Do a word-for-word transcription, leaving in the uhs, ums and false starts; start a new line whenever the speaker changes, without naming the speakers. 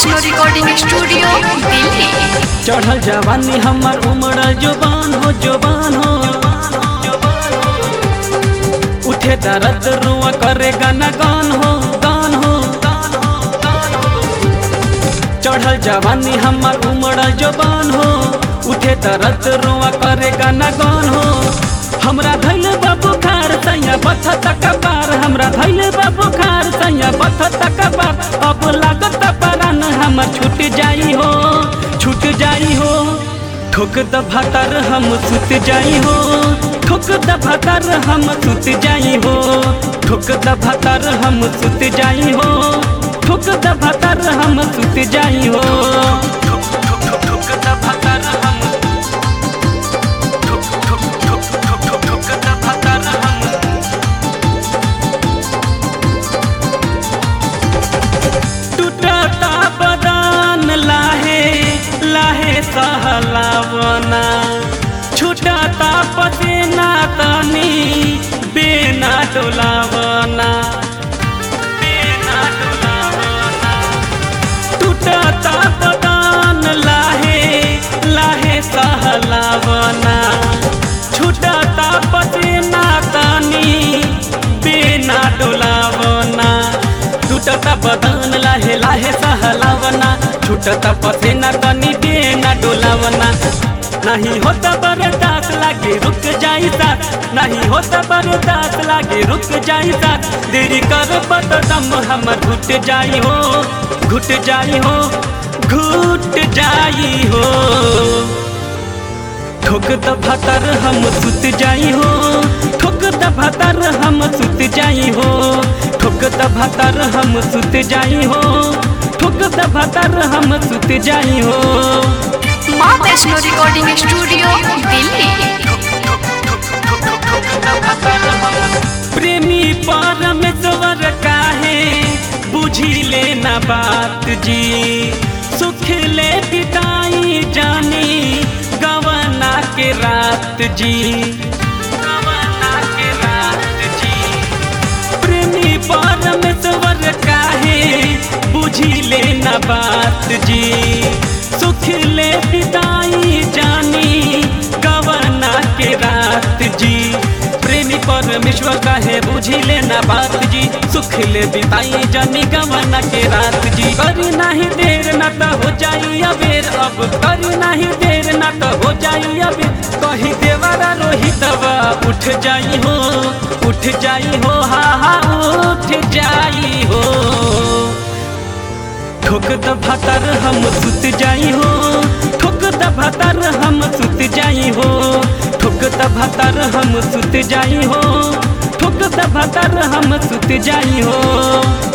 Vaishno recording studio Delhi.
चढ़ल जवानी हमार उमड़ल जुबान हो जुबान हो उठे दर्द रुआ करे गाना गान हो गान हो चढ़ल जवानी हमार उमड़ल जुबान हो उठे दर्द रुआ करे गाना गान हो हमरा धैल बाबू खार सैया बथ तक पार हमरा धैल बाबू खार सैया बथ तक पार अब लागत परान हमर छूट जाई हो छूट जाई हो ठोक द भातर हम सुत जाई हो ठोक द भातर हम सुत जाई हो ठोक द भातर हम सुत जाई हो ठोक द भातर हम सुत जाई हो ठोक ठोक ठोक ठोक द भातर हम ठोक ठोक ठोक ठोक ठोक ठोक द भातर हम टूटता बदान लाहे लाहे सहलावना छूटता पसीना तनी बेना डोलावना बेना डोलावना टूटता बदान लाहे लाहे सहलावना छूटता पसीना तनी बेना डोलावना टूटता बदन लाहे लाहे सहलावना छूटता पसीना तनी बेना डोलावना नहीं होता बर्दाश्त लागे रुक जाई साथ नहीं होता बर्दाश्त लागे रुक जाई साथ देरी कर बत दम हमर घुट जाई हो घुट जाई हो घुट जाई हो ठोक द भातर हम सुत जाई हो ठोक द भातर हम सुत जाई हो ठोक द भातर हम सुत जाई हो ठोक द भातर हम सुत जाई हो
माँ वैष्णो रिकॉर्डिंग स्टूडियो दिल्ली।
प्रेमी परमेश्वर काहे बुझी लेना बात जी सुख ले बिताई जानी गवना के रात जी गवना के रात जी प्रेमी परमेश्वर काहे बुझी लेना बात जी सुख ले बिताई जानी गवना के रात जी प्रेमी परमेश्वर काहे बुझी लेना बात जी सुख ले बिताई जानी गवना के रात जी करी नहीं देर न तो हो जाई अबेर अब करी नहीं देर न तो हो जाई अबेर कही देवरा रोहितवा उठ जाई हो उठ जाई हो हा हा उठ जाई हो ठोक द भातर हम सुत जाई हो ठोक द भातर हम सुत जाई हो ठोक द भातर हम सुत जाई हो ठोक द भातर हम सुत जाई हो।